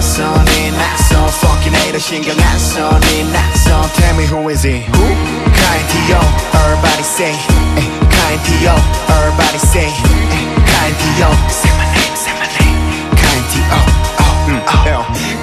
낯선이 낯선 fucking hater 신경 안 써니 낯선 Tell me who is he? Who? Kind to yo, everybody say Kind to yo, everybody say Kind to yo, say my name, kind to yo